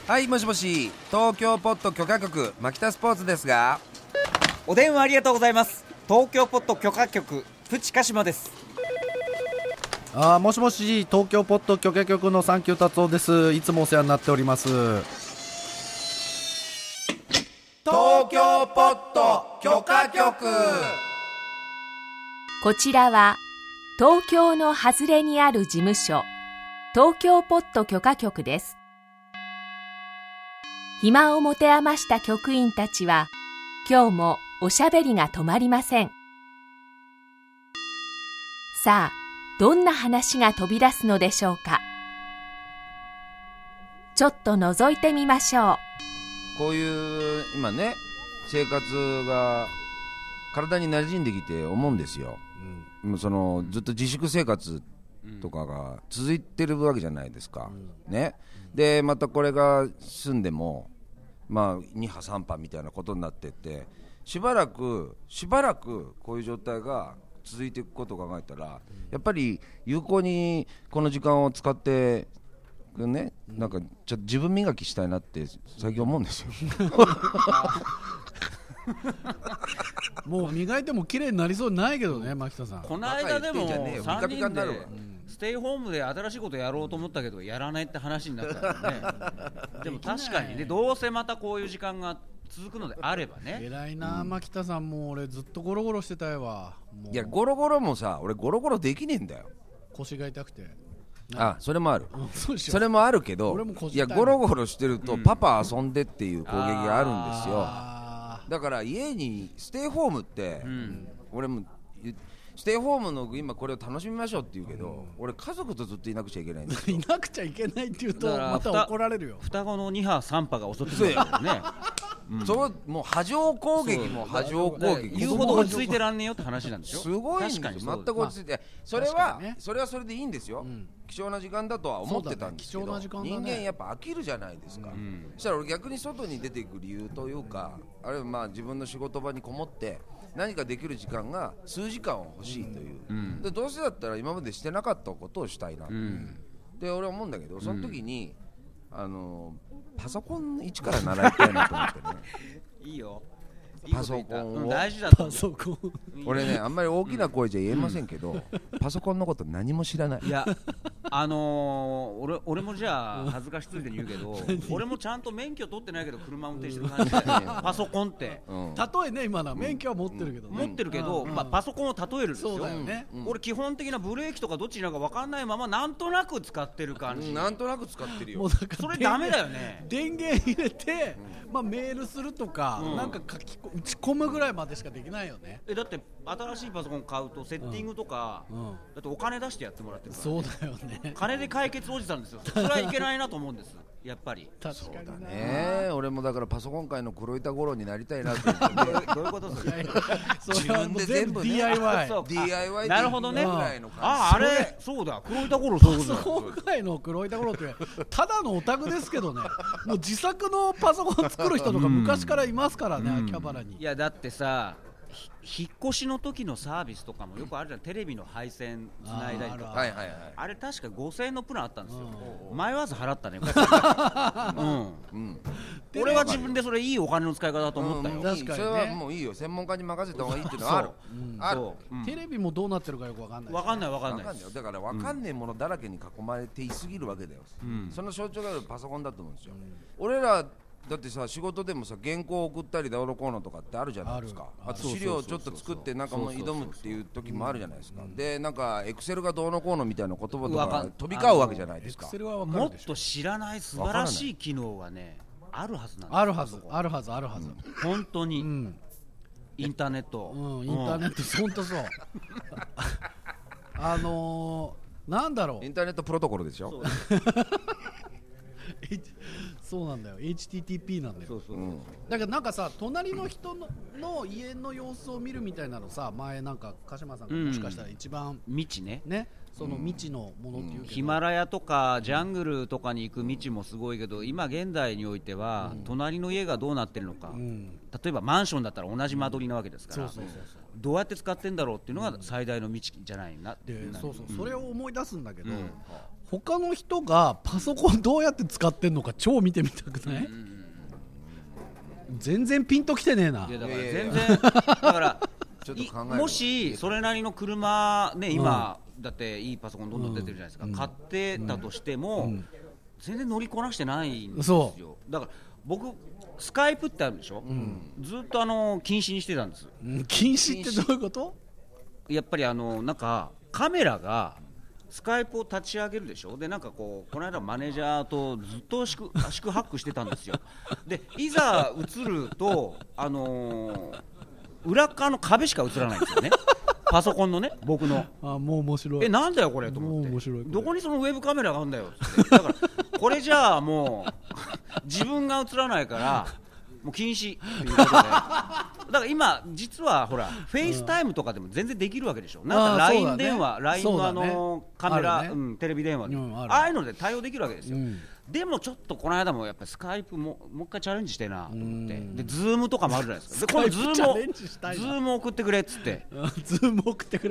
はい、もしもし、東京ポット許可局牧田スポーツですが。 お電話ありがとうございます。東京ポット許可局プチカシマです。 もしもし、東京ポット許可局のサンキュー達夫です。いつもお世話になっております。 東京ポット許可局。 こちらは東京の外れにある事務所、東京ポット許可局です。暇を持て余した局員たちは今日もおしゃべりが止まりません。さあ、どんな話が飛び出すのでしょうか。ちょっと覗いてみましょう。 こういう今ね、生活が体に馴染んできて思うんですよ、そのずっと自粛生活とかが続いてるわけじゃないですか、ね。でまたこれが済んでもまあ2波3波みたいなことになってってしばらくこういう状態が続いていくことを考えたら、やっぱり有効にこの時間を使ってね、なんかちょっと自分磨きしたいなって最近思うんですよもう磨いても綺麗になりそうにないけどね、牧田さん。 この間でも3人でステイホームで新しいことやろうと思ったけどやらないって話になったからねでも確かにね、どうせまたこういう時間が続くのであればね。 偉いな、牧田さん。もう俺ずっとゴロゴロしてたよわ。 いやゴロゴロもさ、俺ゴロゴロできねえんだよ。 腰が痛くて。 それもある、それもあるけど、いやゴロゴロしてるとパパ遊んでっていう攻撃があるんですよ。だから家にステイホームって、俺もステイホームの今これを楽しみましょうって言うけど、俺家族とずっといなくちゃいけないんですよいなくちゃいけないって言うとまた怒られるよ。 双子の2波3波が襲ってくるからねそうもう波状攻撃も波状攻撃言うほど落ち着いてらんねえよって話なんでしょ。 すごいんですよ。全く落ち着いて、それはそれでいいんですよ、貴重な時間だとは思ってたんですけど、人間やっぱ飽きるじゃないですか、そしたら俺逆に外に出ていく理由というか、あるいはまあ自分の仕事場にこもって何かできる時間が数時間は欲しいという、でどうせだったら今までしてなかったことをしたいなって俺は思うんだけど、その時にパソコン一から習いたいなと思ってねいいよ、 パソコンを大事だと思う。 俺ね、あんまり大きな声じゃ言えませんけど、パソコンのこと何も知らない。 いや俺もじゃあ恥ずかしついでに言うけど俺もちゃんと免許取ってないけど車運転してる感じだよねパソコンって例えね、今の免許は持ってるけどね、 持ってるけど、パソコンを例えるんですよ。 そうだよね、 俺基本的なブレーキとかどっちになるか分かんないままなんとなく使ってる感じ、 なんとなく使ってるよ。 もうだからそれダメだよね。 電源入れて、メールするとか、なんか打ち込むぐらいまでしかできないよね。 だって新しいパソコン買うとセッティングとか、だってお金出してやってもらってるから、 そうだよね。 金で解決おじさんですよ。それはいけないなと思うんですやっぱり。 確かにね。俺もだからパソコン界の黒板五郎になりたいなと思ってどういうことですか自分で全部ね DIY なるほどね。 あれそうだ、黒板五郎、そういうことだ。 パソコン界の黒板五郎ってただのオタクですけどねもう自作のパソコン作る人とか昔からいますからね、秋葉原に。 いやだってさ、引っ越しの時のサービスとかもよくあるじゃん。テレビの配線つないだりとか、あれ確か5000円のプランあったんですよ。迷わず払ったね俺は自分でそれいいお金の使い方だと思ったよ。 確かにね、 それはもういいよ、専門家に任せた方がいいっていうのはある。 テレビもどうなってるかよく分かんない。 分かんないだから分かんないものだらけに囲まれていすぎるわけだよ、その象徴があるパソコンだと思うんですよ。俺らだってさ、仕事でもさ、原稿を送ったりダウロコーナーとかってあるじゃないですか。あと資料をちょっと作ってなんかもう挑むっていう時もあるじゃないですか。でなんかエクセルがどうのこうのみたいな言葉とか飛び交うわけじゃないですか。 もっと知らない素晴らしい機能がねあるはずなんです。 あるはず、 本当に、インターネット、 インターネット本当そうなんだろう、 インターネットプロトコルでしょそうなんだよ、 HTTP なんだよ。だからなんかさ、隣の人の家の様子を見るみたいなのさ、前なんか鹿島さんがもしかしたら一番未知ね、 その未知のものっていうけど、 ヒマラヤとかジャングルとかに行く未知もすごいけど、今現代においては隣の家がどうなってるのか、例えばマンションだったら同じ間取りなわけですから、どうやって使ってんだろうっていうのが最大の未知じゃないなって。 それを思い出すんだけど、 他の人がパソコンどうやって使ってんのか超見てみたくない？全然ピンときてねえな。 いやだから全然だからちょっと考えるもしそれなりの車ね今、だっていいパソコンどんどん出てるじゃないですか、買ってたとしても、全然乗りこなしてないんですよ。だから僕スカイプってあるでしょ、ずっと禁止にしてたんです。 禁止ってどういうこと？ やっぱりなんかカメラがスカイプを立ち上げるでしょ。でなんかこの間マネージャーとずっと四苦八苦してたんですよ。でいざ映ると裏側の壁しか映らないんですよね。パソコンのね、僕の。 もう面白い。 なんだよこれと思って。 面白い。 どこにそのウェブカメラがあるんだよって。だからこれじゃあもう自分が映らないからもう禁止ということで。だから今実はほらフェイスタイムとかでも全然できるわけでしょ。なんか LINE 電話、LINE のカメラ、テレビ電話、ああいうので対応できるわけですよ。でもちょっとこの間もやっぱりスカイプもう一回チャレンジしてえなと思って、でズームとかもあるじゃないですか。でこのズーム送ってくれっつって、 ズーム送ってくれ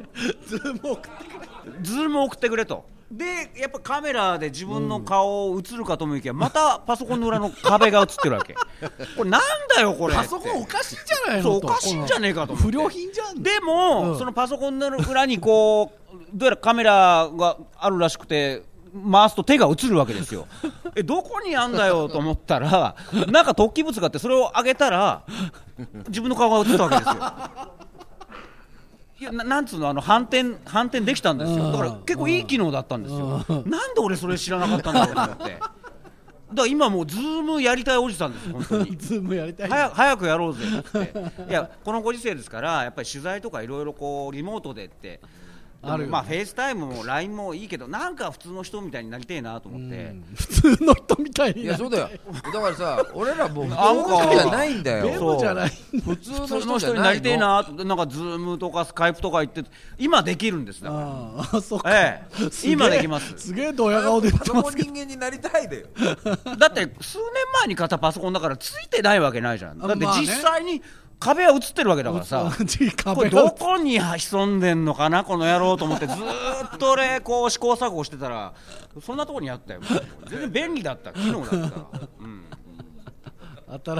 と。でやっぱカメラで自分の顔を映るかと思いきや、またパソコンの裏の壁が映ってるわけ。これなんだよこれ。 パソコンおかしいんじゃないの？ そうおかしいんじゃねえかと思って。 不良品じゃん。 でも、そのパソコンの裏にどうやらカメラがあるらしくて回すと手が映るわけですよ。どこにあんだよと思ったらなんか突起物があって、それを上げたら自分の顔が映ったわけですよ。いやなんつうの反転できたんですよ。だから結構いい機能だったんですよ。なんで俺それ知らなかったんだろうと思って。だから今もうズームやりたいおじさんです本当に。 ズームやりたい。 早くやろうぜって。いやこのご時世ですからやっぱり取材とかいろいろリモートでって。まあフェイスタイムも LINE もいいけど、なんか普通の人みたいになりてえなと思って。 普通の人みたいに。 いやそうだよ。だからさ、俺らもう普通の人じゃないんだよ。 そうじゃない。 普通の人になりてえな。なんかズームとかスカイプとか言って今できるんですだから。そうか。 今できます。 すげえドヤ顔で言ってますけど。 パソコン人間になりたいでよ。 だって数年前に買ったパソコンだからついてないわけないじゃん。だって実際に壁は映ってるわけだからさ、これどこに潜んでんのかなこの野郎と思ってずっと俺試行錯誤してたらそんなとこにあったよ。全然便利だった機能だった、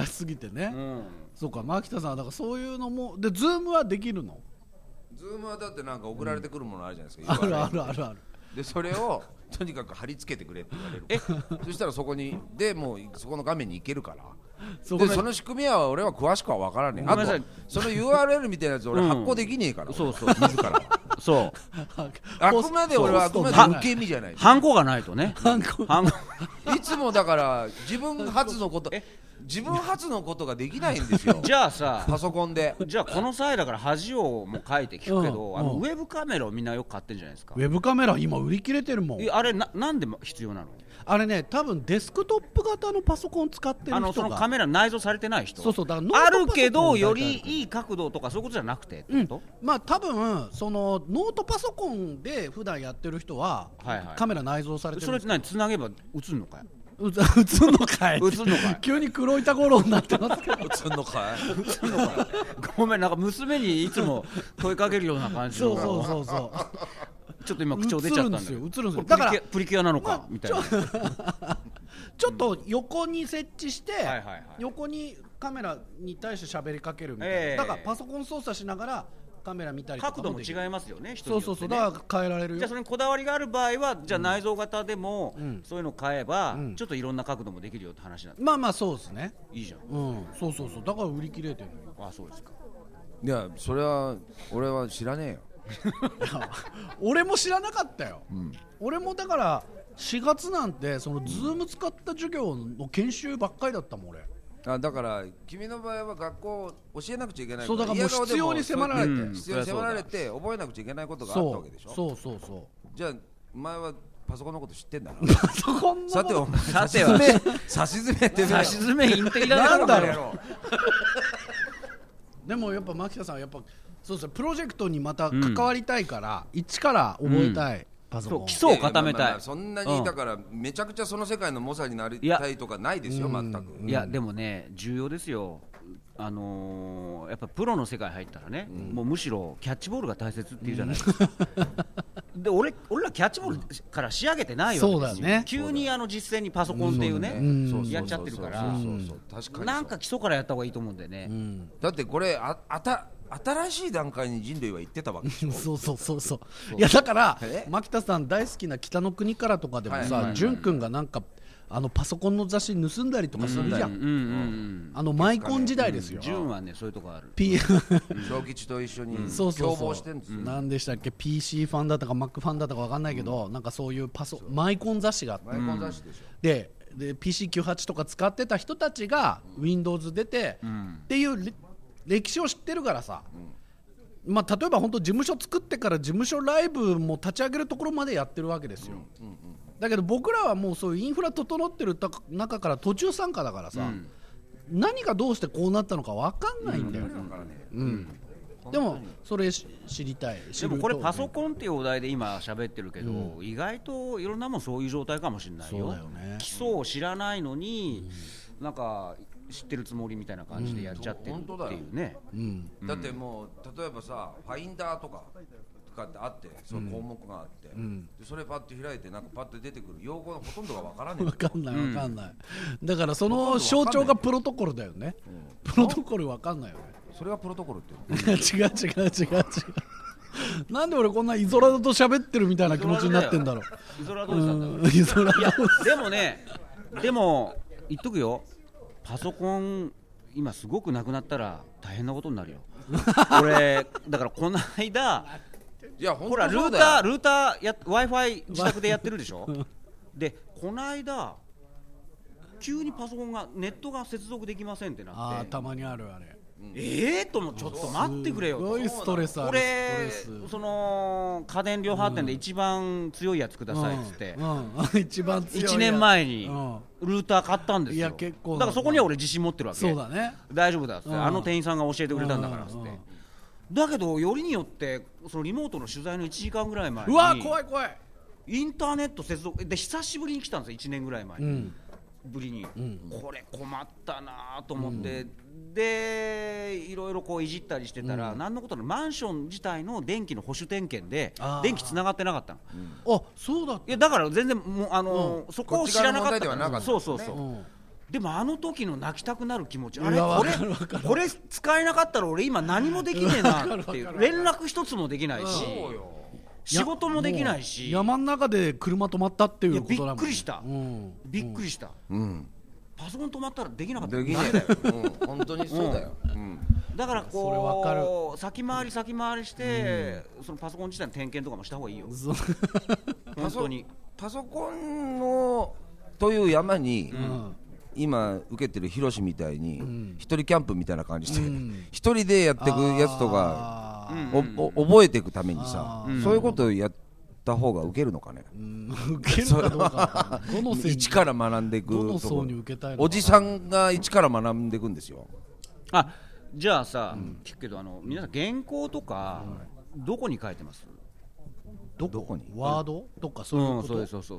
新しすぎてね、そうか。牧田さんはだからそういうのもで、ズームはできるの？ ズームはだってなんか送られてくるものあるじゃないですか、 あるでそれをとにかく貼り付けてくれって言われる。そしたらそこにでもうそこの画面に行けるから。でその仕組みは俺は詳しくは分からねえ。あとその URL みたいなやつ俺発行できねえから。 そう自らそうあくまで俺は受け身じゃない。 ハンコがないとね。 いつもだから自分発のことができないんですよ。 じゃあさパソコンでじゃあこの際だから恥をも書いて聞くけど、ウェブカメラをみんなよく買ってるじゃないですか。 ウェブカメラ今売り切れてるもん。 あれなんで必要なの？ あれね、多分デスクトップ型のパソコン使ってる人がそのカメラ内蔵されてない人。 だからあるけどよりいい角度とかそういうことじゃなくてってこと？ まあ多分そのノートパソコンで普段やってる人はカメラ内蔵されてる。 それって何つなげば映るのかよ。 映んのかい急に黒板五郎になってますけど。 映んのかいごめん、なんか娘にいつも問いかけるような感じの。そうちょっと今口調出ちゃったんだけど。映るんですよ。だからプリキュアなのかみたいな。 ちょっと横に設置して横にカメラに対して喋りかけるみたいな。だからパソコン操作しながらカメラ見たりとか角度も違いますよね。 そうだから変えられるよ。 じゃあそれにこだわりがある場合はじゃあ内蔵型でもそういうの買えばちょっといろんな角度もできるよって話なんです。 まあそうですね。 いいじゃん。 そうだから売り切れてるのよ。 あ、そうですか。 いやそれは俺は知らねえよ。 俺も知らなかったよ。俺もだから4月なんてそのズーム使った授業の研修ばっかりだったもん俺。 だから君の場合は学校教えなくちゃいけない。 そうだからもう必要に迫られて覚えなくちゃいけないことがあったわけでしょ。 そうじゃあお前はパソコンのこと知ってんだな。 パソコンのさてお前差し詰めインテリなんだろう。でもやっぱ牧田さんはやっぱそうですね、プロジェクトにまた関わりたいから、一から覚えたい、パソコン基礎を固めたい。 そんなにだからめちゃくちゃその世界の猛者になりたいとかないですよ全く。 いやでもね重要ですよ。やっぱプロの世界入ったらね、もうむしろキャッチボールが大切っていうじゃないですか。で俺らキャキャッチボールから仕上げてないわけですよ。 そうだね。 急に実践にパソコンっていうね、やっちゃってるから、なんか基礎からやった方がいいと思うんだよね。 だってこれ新しい段階に人類は行ってたわけでしょ。 そういやだから牧田さん大好きな北の国からとかでもさ、淳君がなんかパソコンの雑誌盗んだりとかするじゃん。マイコン時代ですよ。 淳はねそういうとこある。 小吉と一緒にそう共謀してるんですよ。 何でしたっけ、 PC ファンだったか Mac ファンだったか分かんないけど、なんかそういうマイコン雑誌があって、 マイコン雑誌でしょ。 で PC98 とか使ってた人たちが Windows 出て、っていう歴史を知ってるからさ、まあ、例えば本当事務所作ってから事務所ライブも立ち上げるところまでやってるわけですよ。だけど僕らはもうそういうインフラ整ってる中から途中参加だからさ、何がどうしてこうなったのか分かんないんだよ。でもそれ知りたい。 でもこれパソコンっていうお題で今喋ってるけど、意外といろんなもんそういう状態かもしれないよ。 そうだよね。 基礎を知らないのに、なんか知ってるつもりみたいな感じでやっちゃってるっていうね。 だってもう例えばさ、ファインダーとかってあって、その項目があって、でそれパッと開いてなんかパッと出てくる用語のほとんどがわからない。 分かんない、だからその象徴がプロトコルだよね。プロトコル分かんないよね。 それがプロトコルって違うなんで俺こんなイゾラドと喋ってるみたいな気持ちになってんだろう。 イゾラドさんだ。 イゾラド。 いやでもね、でも言っとくよ、パソコン今すごくなくなったら大変なことになるよ。俺だからこの間ほらルーターWi-Fi 自宅でやってるでしょ。でこの間急にパソコンがネットが接続できませんってなって、 たまにあるあれ。 ともちょっと待ってくれよ。 すごいストレスある。 俺その家電量販店で一番強いやつくださいっつって、 一番強いやつ 1年前にルーター買ったんですよ。 いや結構だからそこには俺自信持ってるわけ。 そうだね。 大丈夫だっつって、店員さんが教えてくれたんだからっつって。だけどよりによってそのリモートの取材の1時間ぐらい前に、 うわ怖いインターネット接続で久しぶりに来たんですよ。1年ぐらい前に、ぶりに、これ困ったなと思って、でいろいろこういじったりしてたら、何のことないマンション自体の電気の保守点検で電気つながってなかったの。 あ、そうだっけ。 いやだから全然もう、そこを知らなかったから。そう、でもあの時の泣きたくなる気持ち、あれこれ使えなかったら俺今何もできねえなっていう、連絡一つもできないし、仕事もできないし、 山の中で車止まったっていうことだもん。 びっくりした、びっくりした。パソコン止まったらできなかった。 できないよ。本当にそうだよ。 だからこう先回りして、そのパソコン自体の点検とかもした方がいいよ。本当にパソコンのという山に、今受けてるヒロシみたいに一人キャンプみたいな感じで一人でやっていくやつとか覚えていくためにさ、そういうことをやった方が受けるのかね。 受けるかどうか。 一から学んでいく。 どの層に受けたいのか。 おじさんが一から学んでいくんですよ。 じゃあさ、聞くけど皆さん原稿とかどこに書いてます？ どこに？ワードとかそういうこと。 そう、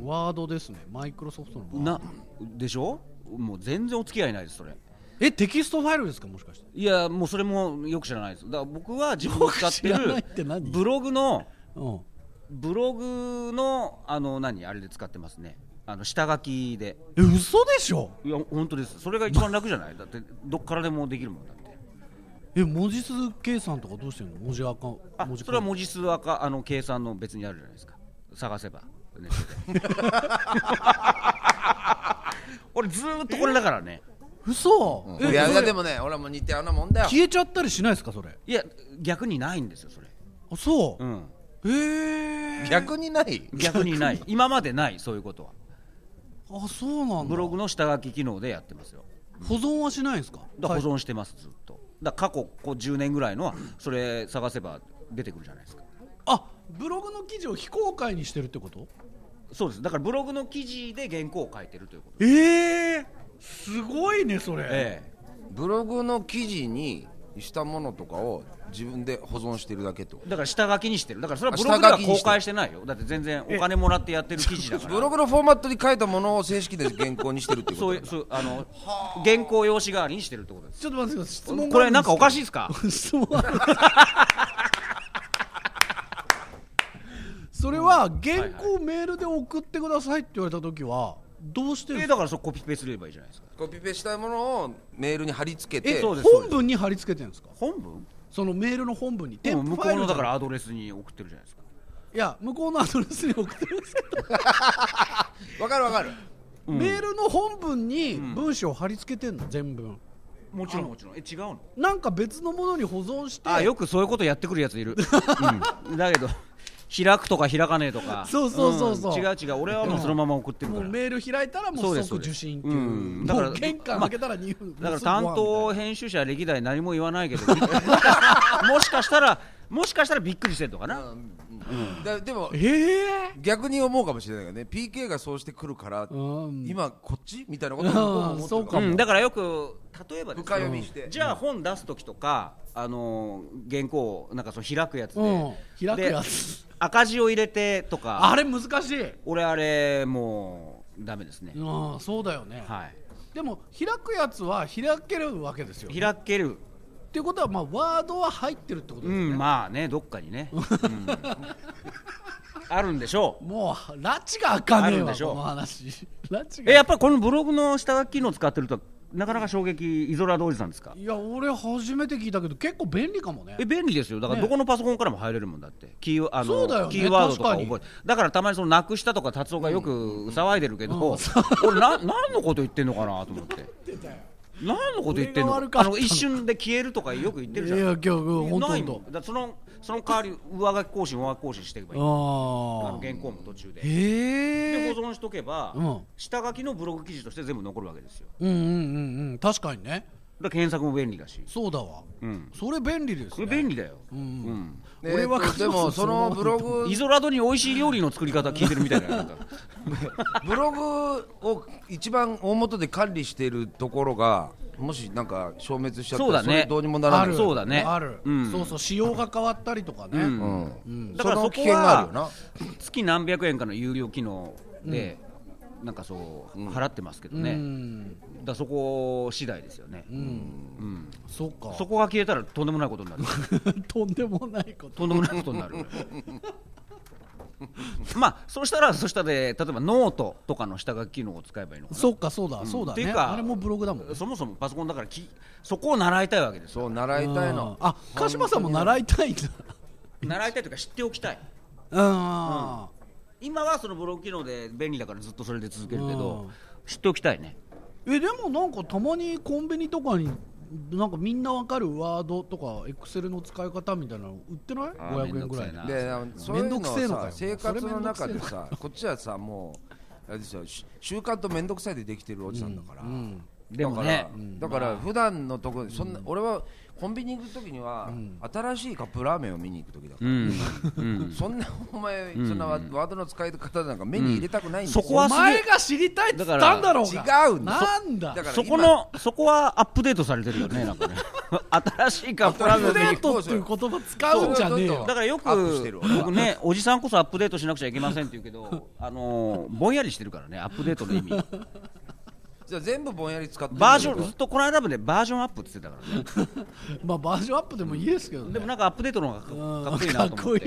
ワードですね。マイクロソフトのワードでしょ。もう全然お付き合いないです。それテキストファイルですか、もしかして。 いやもうそれもよく知らないです。だから僕は自分が使ってるブログのあれで使ってますね。下書きで。 嘘でしょ。 いや本当です。それが一番楽じゃない？だってどっからでもできるもんだって。 文字数計算とかどうしてるの？文字赤。 それは文字数赤計算の別にあるじゃないですか。探せばネットで。俺ずーっとこれだからね。 嘘。 いやでもね、俺も似たようなもんだよ。 消えちゃったりしないですかそれ？ いや逆にないんですよそれ。 そう。 逆にない。 逆にない。今までないそういうことは。 そうなんだ。 ブログの下書き機能でやってますよ。 保存はしないんですか？ 保存してますずっと。だ過去10年ぐらいのはそれ探せば出てくるじゃないですか。 ブログの記事を非公開にしてるってこと？ そうです。だからブログの記事で原稿を書いてるということ。 すごいねそれ。 ブログの記事にしたものとかを自分で保存してるだけと。 だから下書きにしてる。だからそれはブログでは公開してないよ。だって全然お金もらってやってる記事だから。 ブログのフォーマットに書いたものを正式で原稿にしてるってこと。 そう原稿用紙代わりにしてるってことです。 ちょっと待ってください。質問これなんかおかしいですか？ 質問それは原稿メールで送ってくださいって言われた時はどうしてるんですか？ だからそこコピペすればいいじゃないですか。 コピペしたものをメールに貼り付けて、 そうです本文に貼り付けてるんですか？ 本文？ そのメールの本文にでも向こうのだからいアドレスに送ってるじゃないですか。 や向こうのアドレスに送ってるんですけどわかるわかる、 メールの本文に文章を貼り付けてんの全文。 もちろんもちろん。違うの？ なんか別のものに保存して。 よくそういうことやってくるやついる、だけど開くとか開かねえとか。 そう、 違う俺はもうそのまま送ってるから。 もうメール開いたらもう即受信っていう。 だからもう玄関開けたら2分、 だから担当編集者歴代何も言わないけどもしかしたらびっくりしてるのかな。 でも、逆に思うかもしれないけどね、 PK がそうしてくるから、今こっちみたいなことを思ってるかも。 だからよく例えばです深読みして、 じゃあ本出す時とか原稿をなんかその開くやつで、 開くやつ赤字を入れてとか、 あれ難しい。 俺あれもうダメですね。 そうだよね。 はい。 でも開くやつは開けるわけですよね。 開けるっていうことは、まあワードは入ってるってことですよね。 まあね、どっかにね、あるんでしょう。 もう拉致があかねえわ、この話。拉致がやっぱりこのブログの下書き機能使ってるとなかなか衝撃。イゾラドおじさんですか？ いや俺初めて聞いたけど結構便利かもね。 便利ですよ。だからどこのパソコンからも入れるもんだって。 そうだよね、 キーワードとか覚えて。だからたまにそのなくしたとか達夫がよく騒いでるけど、俺何のこと言ってんのかなと思って。何のこと言ってんの？一瞬で消えるとかよく言ってるじゃん。 いや今日本当だその代わり上書き更新していけばいい。原稿も途中で。で保存しとけば、下書きのブログ記事として全部残るわけですよ。 確かにね。 だ検索も便利だし。 そうだわ。それ便利ですね。 それ便利だよ。 俺はでもそのブログイゾラドに美味しい料理の作り方聞いてるみたいな。 ブログを一番大元で管理しているところがもしなんか消滅しちゃったらそれどうにもならない。 そうだね。 ある。そう仕様が変わったりとかね。 だからそこは月何百円かの有料機能でなんかそう払ってますけどね。だそこ次第ですよね。 そっか。 そこが消えたらとんでもないことになる。 とんでもないこと。 とんでもないことになる。まあそうしたらで例えばノートとかの下書き機能を使えばいいのかな。 そうかそうだっていね。 うかあれもブログだもんね。 そもそもパソコンだからそこを習いたいわけですよ。 そう習いたいの。 鹿島さんも習いたいんだ。 習いたいというか知っておきたい。今はそのブログ機能で便利だからずっとそれで続けるけど知っておきたいね。 でもなんかたまにコンビニとかになんかみんなわかるワードとかエクセルの使い方みたいなの売ってない？500円ぐらいでそういうのさ生活の中でさこっちはさもうあれですよ習慣と面倒くさいでできてるおじさんだから、 でもねだから普段のところそんな俺はコンビニ行く時には新しいカップラーメンを見に行く時だから、そんなお前そんなワードの使い方なんか目に入れたくないんですよ。 そこはお前が知りたいって言ったんだろうが。 違うんだ。 なんだ。 そこはアップデートされてるよねなんかね。新しいカップラーメンアップデートっていう言葉使うんじゃねえよ。 だからよく僕ねおじさんこそアップデートしなくちゃいけませんって言うけどぼんやりしてるからねアップデートの意味。 じゃあ全部ぼんやり使ってるバージョンずっとこの間までバージョンアップって言ってたからね。 まあバージョンアップでもいいですけどね。 でもなんかアップデートの方がかっこいいなと思って。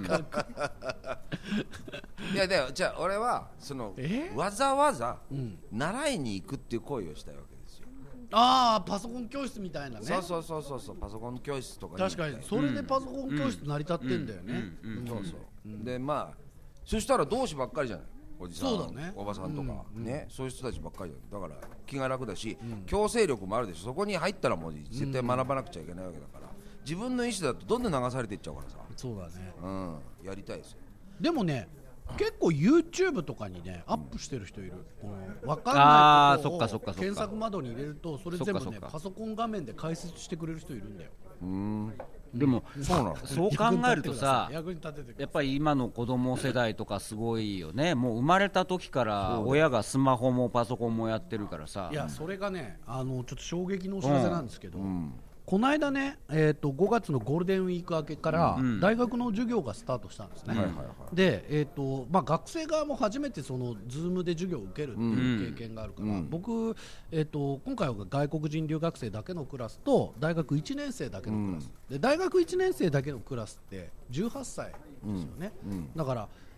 いやだよじゃあ俺はそのわざわざ習いに行くっていう行為をしたいわけですよ。 パソコン教室みたいなね。 そうパソコン教室とか確かにそれでパソコン教室成り立ってんだよね。 そうでまあそしたら同志ばっかりじゃない。おじさんそうだね、 おばさんとか、ねそういう人たちばっかりだから気が楽だし、強制力もあるでしょ。そこに入ったらもう絶対学ばなくちゃいけないわけだから、自分の意思だとどんどん流されていっちゃうからさ。 そうだね、 やりたいですよ。 でもね結構 YouTube とかにねアップしてる人いる。分かんないことを検索窓に入れるとそれ全部ねパソコン画面で解説してくれる人いるんだよ。 でもそう考えるとさやっぱり今の子供世代とかすごいよね。もう生まれた時から親がスマホもパソコンもやってるからさ。 いやそれがねちょっと衝撃のお知らせなんですけど、この間ね、5月のゴールデンウィーク明けから大学の授業がスタートしたんですね。で、学生側も初めてその Zoom で授業を受けるっていう経験があるから、僕、今回は外国人留学生だけのクラスと大学1年生だけのクラス、で大学1年生だけのクラスって18歳ですよね。だから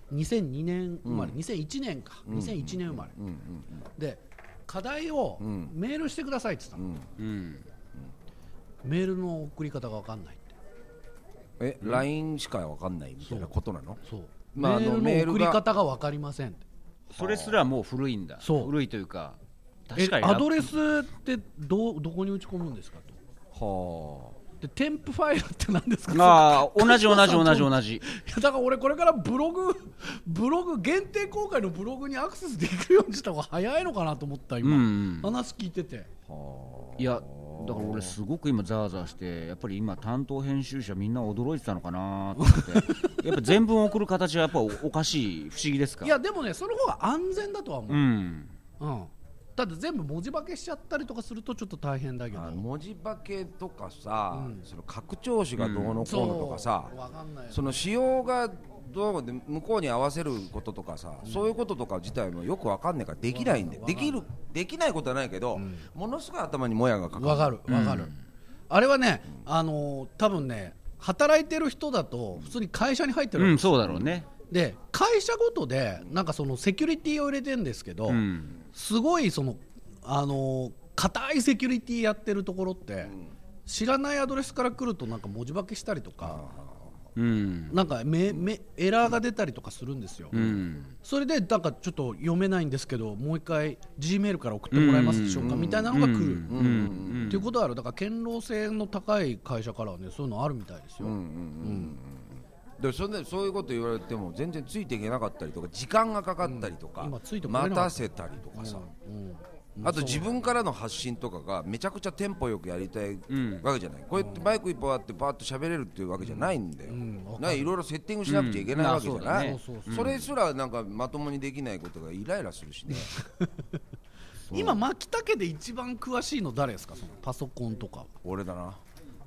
2002年生まれ、2001年か、2001年生まれ、で課題をメールしてくださいって言ったの、メールの送り方が分かんないって。 LINE しか分かんないみたいなことなの？ そう、メールの送り方が分かりませんって。 それすらもう古いんだ。 そう、 古いというか、確かにアドレスってどこに打ち込むんですかと。はあ。で添付ファイルって何ですか？ 同じ。いやだから俺これからブログ限定公開のブログにアクセスできるようにした方が早いのかなと思った今、話聞いてて。 いやだから俺すごく今ザーザーして、やっぱり今担当編集者みんな驚いてたのかなと思ってやっぱ全文送る形はやっぱおかしい、不思議ですか？ いやでもね、その方が安全だとは思う。だって全部文字化けしちゃったりとかするとちょっと大変だけど、 文字化けとかさ、その拡張子がどうのこうのとかさ、その仕様がどうで向こうに合わせることとかさ、そういうこととか自体もよく分かんないからできないんで、できないことはないけど、ものすごい頭にもやがかかる。 分かる、あれはね、多分ね、働いてる人だと普通に会社に入ってるわけです、 そうだろうね。 で会社ごとでなんかそのセキュリティを入れてるんですけど、すごいその硬いセキュリティやってるところって、知らないアドレスから来るとなんか文字化けしたりとか、なんかエラーが出たりとかするんですよ、それでなんかちょっと読めないんですけどもう一回 G メールから送ってもらえますでしょうかみたいなのが来るっていうことがある。だから堅牢性の高い会社からはね、そういうのあるみたいですよ。 でそういうこと言われても全然ついていけなかったりとか、時間がかかったりとか、待たせたりとかさ、あと自分からの発信とかがめちゃくちゃテンポよくやりたいわけじゃない、こうやってバイク一本あってバーッと喋れるっていうわけじゃないんだよ、いろいろセッティングしなくちゃいけないわけじゃない、それすらなんかまともにできないことがイライラするしね今牧田で一番詳しいの誰ですか？そのパソコンとか。 俺だな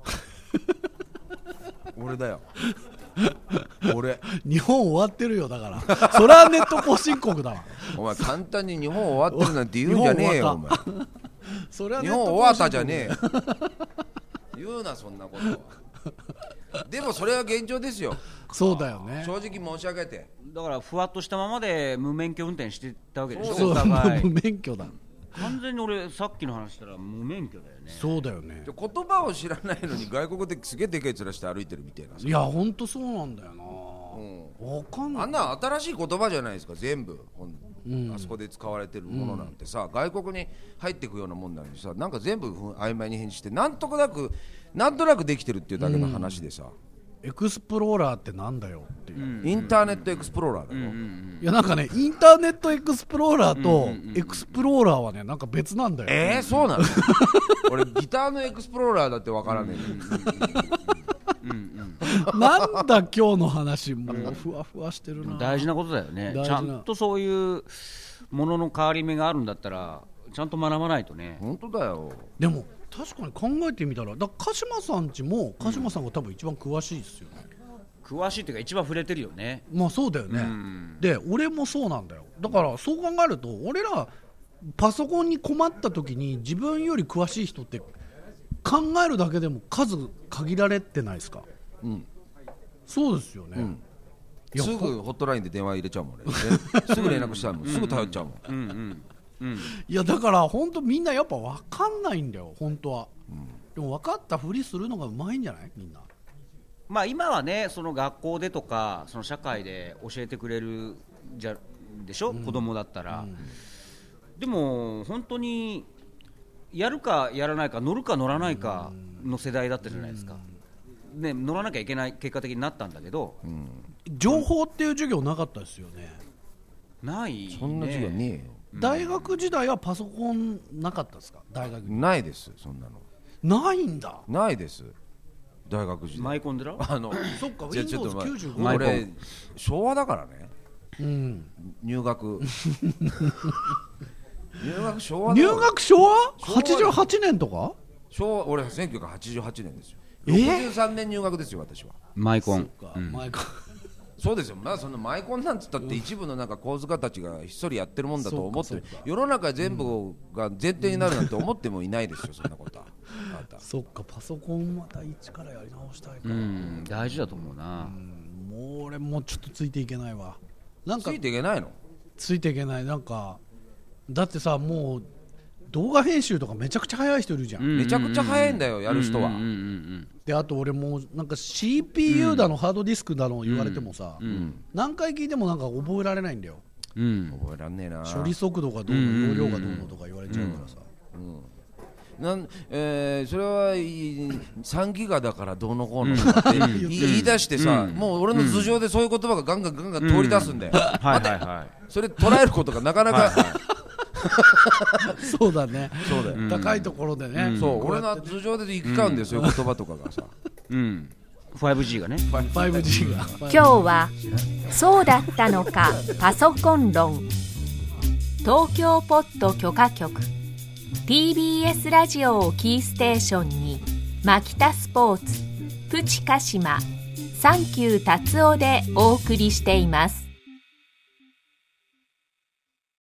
俺だよ俺日本終わってるよ。だからそれはネット後進国だわお前簡単に日本終わってるなんて言うんじゃねえよお前それは日本終わったじゃねえよ言うなそんなことはでもそれは現状ですよ。 そうだよね、 正直申し上げて。 だからふわっとしたままで無免許運転してたわけでしょ。 そう無免許だ。 完全に俺さっきの話したら無免許だよね。 そうだよね。 言葉を知らないのに外国ですげえでかい面して歩いてるみたいな。 いやほんとそうなんだよな、わかんない。 あんな新しい言葉じゃないですか全部、あそこで使われてるものなんてさ、外国に入っていくようなもんなのにさ、なんか全部曖昧に返事してなんとなくできてるっていうだけの話でさ、 エクスプローラーってなんだよっていう、 インターネットエクスプローラーだよ、 いやなんかね、インターネットエクスプローラーとエクスプローラーはねなんか別なんだよ。 そうなの俺ギターのエクスプローラーだって分からねえなんだ今日の話もうふわふわしてるな。 大事なことだよね。ちゃんとそういうものの変わり目があるんだったらちゃんと学ばないとね。 本当だよ。 でも確かに考えてみたら、鹿島さんちも鹿島さんが多分一番詳しいですよね、 詳しいっていうか一番触れてるよね。 まあそうだよね、で俺もそうなんだよ。だからそう考えると俺らパソコンに困った時に自分より詳しい人って考えるだけでも数限られてないですか。そうですよね、 すぐホットラインで電話入れちゃうもんねすぐ連絡しちゃうもん、すぐ頼っちゃうもん、 いやだから本当みんなやっぱ分かんないんだよ本当は、でも分かったふりするのがうまいんじゃないみんな。 まあ今はね、その学校でとかその社会で教えてくれるでしょ、子供だったら、でも本当にやるかやらないか乗るか乗らないかの世代だったじゃないですか、ね、乗らなきゃいけない結果的になったんだけど、 情報っていう授業なかったですよね。 ないね。 そんな授業ねえよ。 大学時代はパソコンなかったですか。大学ないです。そんなのないんだ。 ないです大学時代。 マイコンでらそっか Windows95 俺昭和だからね、入学昭和。 入学昭和88年とか。 昭和俺1988年ですよ。63年入学ですよ私は。 マイコン、 そうですよ。まあそのマイコンなんつったって一部のなんか構図家たちがひっそりやってるもんだと思ってる。世の中全部が前提になるなんて思ってもいないですよそんなことは。 そっかパソコンまた一からやり直したいか。 大事だと思うな。 もう俺もうちょっとついていけないわ。 なんかついていけないの？ ついていけない。なんかだってさ、もう動画編集とかめちゃくちゃ早い人いるじゃん、 めちゃくちゃ早いんだよ、やる人は。 であと俺もなんか CPU だの、ハードディスクだの言われてもさ、何回聞いてもなんか覚えられないんだよ、 覚えらんねえな。 処理速度がどうの、容量がどうのとか言われちゃうからさ、 それは3ギガだからどうのこうのって言い出してさ、もう俺の頭上でそういう言葉がガンガン通り出すんで、それ捉えることがなかなかそうだね、 そうだよ、 高いところでね、 そう俺の頭上で行き交うんですよ、言葉とかがさ、 5G がね、 5G が今日はそうだったのかパソコン論、東京ポッド許可局 TBS ラジオをキーステーションにマキタスポーツ、プチカシマ、サンキュー達夫でお送りしています。